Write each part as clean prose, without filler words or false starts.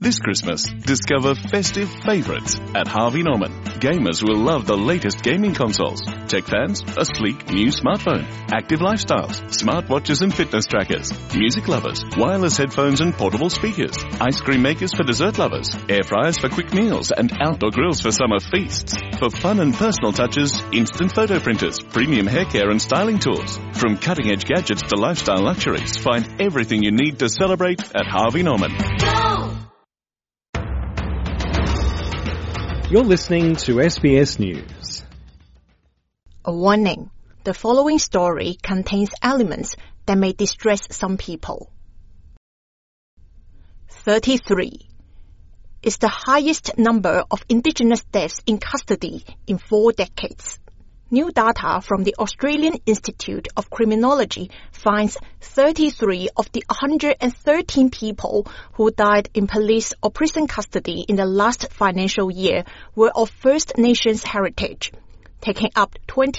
This Christmas, discover festive favorites at Harvey Norman. Gamers will love the latest gaming consoles. Tech fans, a sleek new smartphone. Active lifestyles, smartwatches and fitness trackers. Music lovers, wireless headphones and portable speakers. Ice cream makers for dessert lovers. Air fryers for quick meals and outdoor grills for summer feasts. For fun and personal touches, instant photo printers, premium hair care and styling tools. From cutting-edge gadgets to lifestyle luxuries, find everything you need to celebrate at Harvey Norman. Go! You're listening to SBS News. A warning. The following story contains elements that may distress some people. 33 is the highest number of Indigenous deaths in custody in 4 decades. New data from the Australian Institute of Criminology finds 33 of the 113 people who died in police or prison custody in the last financial year were of First Nations heritage, taking up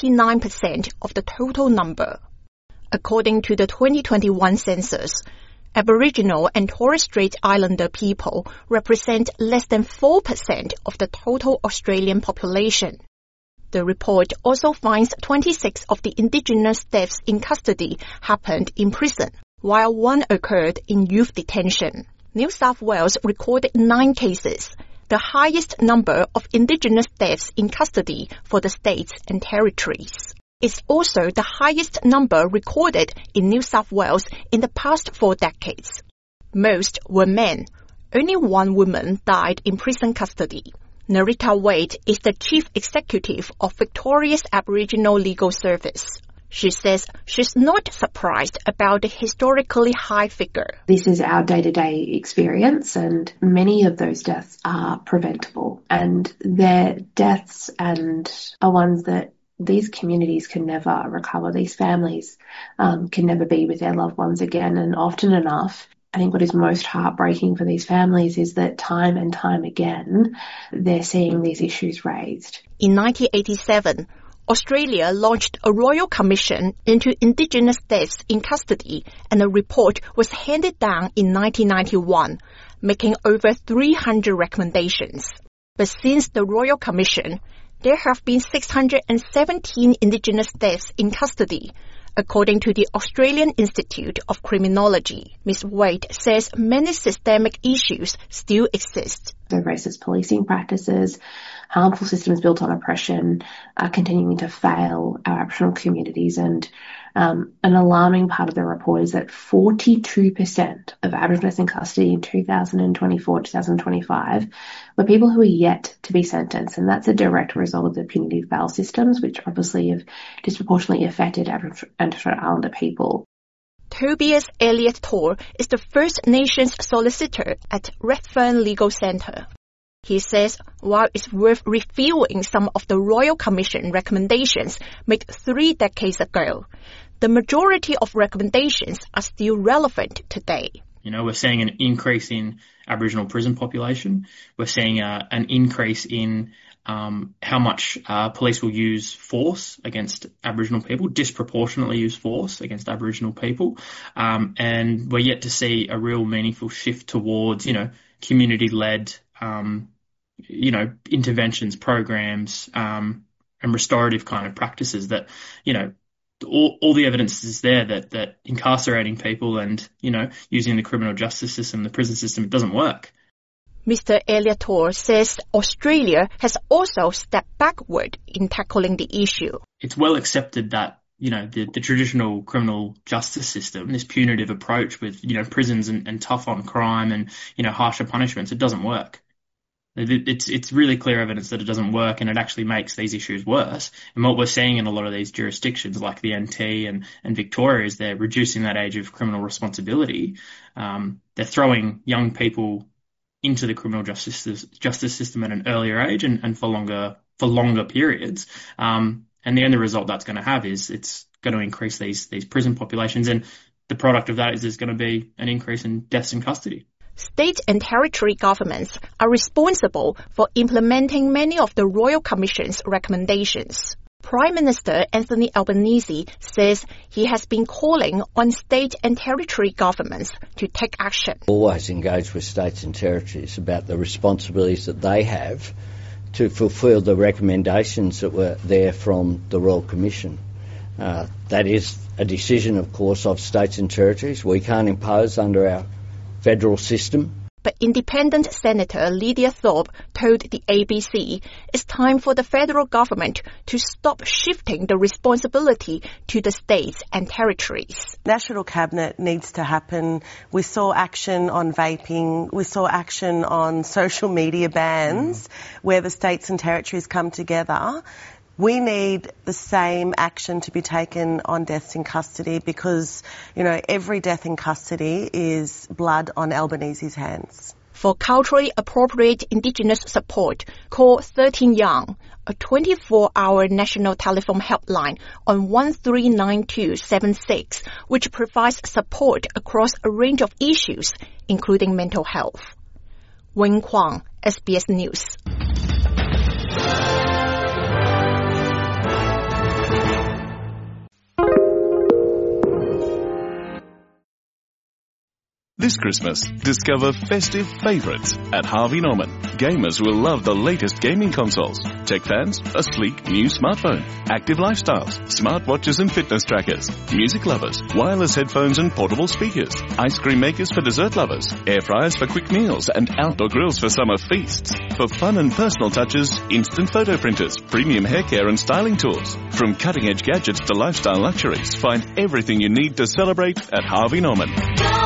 29% of the total number. According to the 2021 census, Aboriginal and Torres Strait Islander people represent less than 4% of the total Australian population. The report also finds 26 of the Indigenous deaths in custody happened in prison, while 1 occurred in youth detention. New South Wales recorded 9 cases, the highest number of Indigenous deaths in custody for the states and territories. It's also the highest number recorded in New South Wales in the past 4 decades. Most were men. Only 1 woman died in prison custody. Nerita Wade is the Chief Executive of Victoria's Aboriginal Legal Service. She says she's not surprised about the historically high figure. This is our day-to-day experience, and many of those deaths are preventable. And their deaths and are ones that these communities can never recover. These families can never be with their loved ones again. And often enough, I think what is most heartbreaking for these families is that time and time again, they're seeing these issues raised. In 1987, Australia launched a royal commission into Indigenous deaths in custody, and a report was handed down in 1991, making over 300 recommendations. But since the royal commission, there have been 617 Indigenous deaths in custody, according to the Australian Institute of Criminology. Ms. Wade says many systemic issues still exist. The racist policing practices, harmful systems built on oppression are continuing to fail our Aboriginal communities, and an alarming part of the report is that 42% of Aboriginals in custody in 2024-2025 were people who are yet to be sentenced, and that's a direct result of the punitive bail systems, which obviously have disproportionately affected Aboriginal and Torres Strait Islander people. Tobias Elliott-Torr is the First Nations solicitor at Redfern Legal Centre. He says while it's worth reviewing some of the Royal Commission recommendations made 3 decades ago, the majority of recommendations are still relevant today. You know, we're seeing an increase in Aboriginal prison population. We're seeing an increase in how much police will use force against Aboriginal people, disproportionately use force against Aboriginal people. And we're yet to see a real meaningful shift towards, community-led, interventions, programs, and restorative kind of practices that, all the evidence is there that incarcerating people and, using the criminal justice system, the prison system, it doesn't work. Mr. Elliott-Torr says Australia has also stepped backward in tackling the issue. It's well accepted that, the traditional criminal justice system, this punitive approach with, prisons and tough on crime and, harsher punishments, it doesn't work. It's really clear evidence that it doesn't work, and it actually makes these issues worse. And what we're seeing in a lot of these jurisdictions like the NT and Victoria is they're reducing that age of criminal responsibility. They're throwing young people into the criminal justice system at an earlier age and for longer periods. And the end result that's going to have is it's going to increase these prison populations, and the product of that is there's going to be an increase in deaths in custody. State and territory governments are responsible for implementing many of the Royal Commission's recommendations. Prime Minister Anthony Albanese says he has been calling on state and territory governments to take action. Always engage with states and territories about the responsibilities that they have to fulfil the recommendations that were there from the Royal Commission. That is a decision, of course, of states and territories. We can't impose under our federal system. But Independent Senator Lydia Thorpe told the ABC it's time for the federal government to stop shifting the responsibility to the states and territories. National Cabinet needs to happen. We saw action on vaping. We saw action on social media bans where the states and territories come together. We need the same action to be taken on deaths in custody because, every death in custody is blood on Albanese's hands. For culturally appropriate Indigenous support, call 13 Young, a 24-hour national telephone helpline on 139276, which provides support across a range of issues, including mental health. Wen Kwang, SBS News. This Christmas, discover festive favorites at Harvey Norman. Gamers will love the latest gaming consoles. Tech fans, a sleek new smartphone. Active lifestyles, smartwatches and fitness trackers. Music lovers, wireless headphones and portable speakers. Ice cream makers for dessert lovers. Air fryers for quick meals and outdoor grills for summer feasts. For fun and personal touches, instant photo printers, premium hair care and styling tools. From cutting-edge gadgets to lifestyle luxuries, find everything you need to celebrate at Harvey Norman.